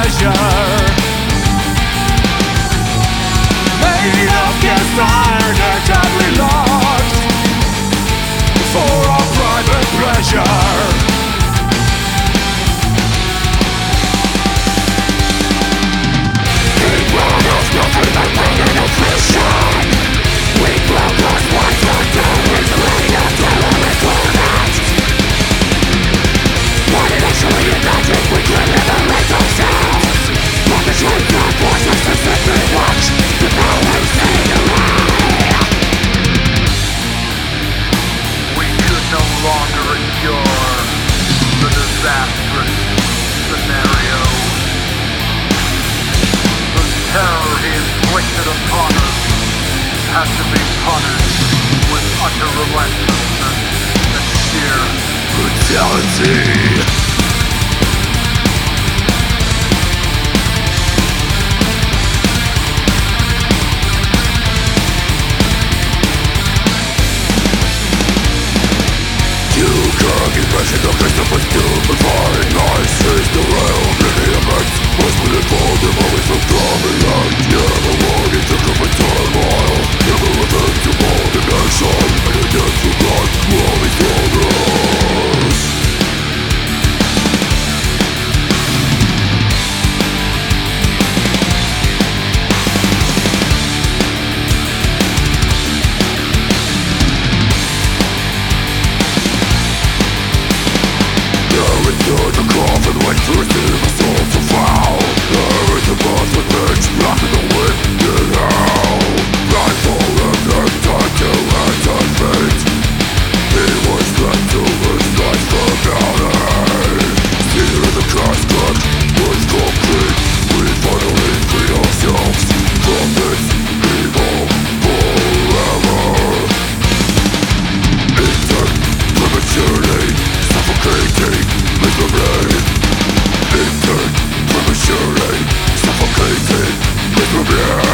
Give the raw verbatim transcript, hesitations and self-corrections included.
pleasure, made of cast iron and tightly locked for our private pleasure. Nothing but pain and oppression. We broke us once or always leading up to what we collapsed. But eventually imagine we could liberate ourselves from the chains of forces to simply watch the power fade away. We could no longer endure the disastrous scenario. Terror he inflicted upon us has to be punished with utter relentlessness and sheer brutality. You can't imagine the place of us to be fine. Nice is the realm in the immense. Was with it for them always from coming out. Never wanted to come in turmoil. Never returned to more than nation. And the death to God will always follow us. Stood the coffin, went to receive a soul so foul. There is a bus with rich, black in the wind in hell. Blindfolded and tied to enter fate. He was left to his life forgotten. Seated in the casket was complete. We finally free ourselves from this evil forever. Eaten prematurely, suffocating with the rain. Eaten prematurely, suffocating with the rain.